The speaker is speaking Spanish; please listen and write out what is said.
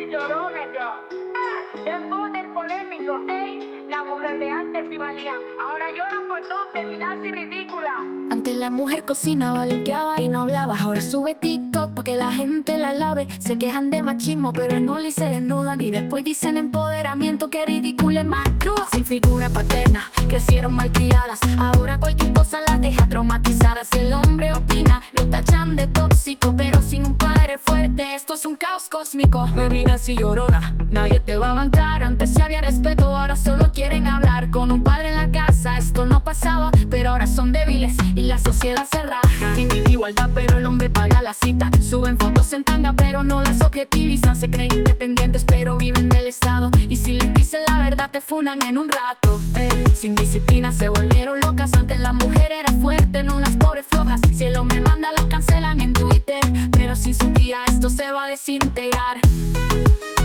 Llorona. El poder polémico, la mujer de antes sí valía. Ahora lloran por todo, feminazi ridícula. Antes la mujer cocinaba, limpiaba y no hablaba. Ahora sube TikTok para que la gente la lave. Se quejan de machismo, pero no le se desnudan. Y después dicen empoderamiento, que ridículo es más cruel. Sin figura paterna, crecieron malcriadas. Ahora cualquier cosa las deja traumatizadas. Si el hombre opina, lo tachan de tóxico. Pero sin un padre fuerte, esto es un caos cósmico. Bebidas y llorona, nadie te va a bancar. Antes sí había respeto, ahora solo quieren hablar. Con un padre en la casa, esto no pasaba, pero ahora son débiles y la sociedad se raja. Igualdad, pero el hombre paga la cita. Suben fotos en tanga, pero no las objetivizan. Se creen independientes, pero viven del estado. Y si les dicen la verdad, te funan en un rato. Sin disciplina se volvieron locas. Antes la mujer era fuerte, no las pobres flojas. Si el hombre manda, lo cancelan en Twitter. Pero sin su tía esto se va a desintegrar.